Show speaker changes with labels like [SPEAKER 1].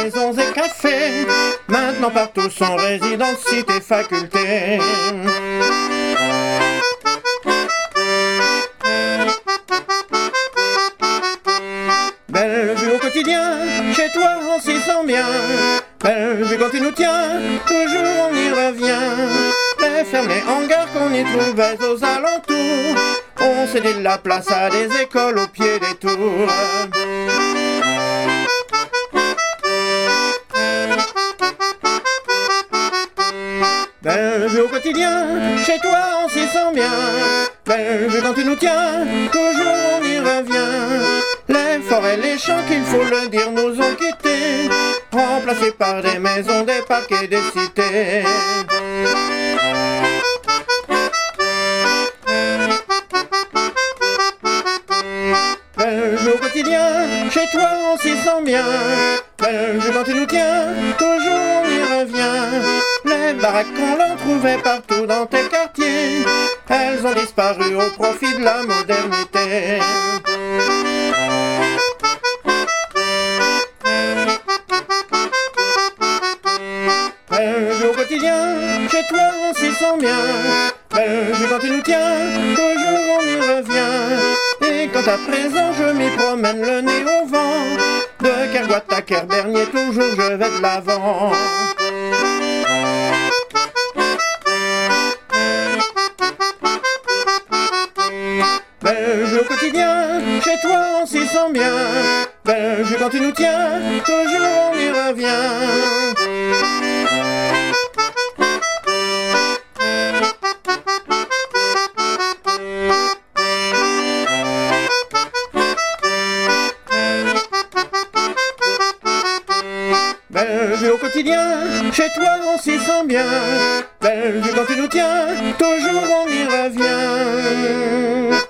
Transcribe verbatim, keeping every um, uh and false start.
[SPEAKER 1] maisons et cafés. Maintenant partout sont résidences, cités, facultés. Belle vue au quotidien, chez toi on s'y sent bien. Belle vue quand tu nous tiens, toujours on y revient. Les fermes, les hangars qu'on y trouvait aux alentours, on cédé de la place à des écoles au pied des tours. Belle vue au quotidien, chez toi on s'y sent bien. Belle vue quand tu nous tiens, toujours on y revient. Les forêts, les champs, qu'il faut le dire, nous ont quittés, remplacés par des maisons, des parcs et des cités. Belle vue au quotidien, chez toi on s'y sent bien. Belle vue quand tu nous tiens, toujours on y revient. Les baraques qu'on l'en trouvait partout dans tes quartiers, elles ont disparu au profit de la modernité. Belle vue au quotidien, chez toi on s'y sent bien. Belle vue quand tu nous tiens, toujours on y revient. Et quand à présent je m'y promène le nez au vent, de Kerguat à Kerbernier, toujours je vais de l'avant. Belle vue au quotidien, chez toi on s'y sent bien. Belle vue quand tu nous tiens, toujours on y revient. Belle vue au quotidien, chez toi on s'y sent bien. Belle vue quand tu nous tiens, toujours on y revient.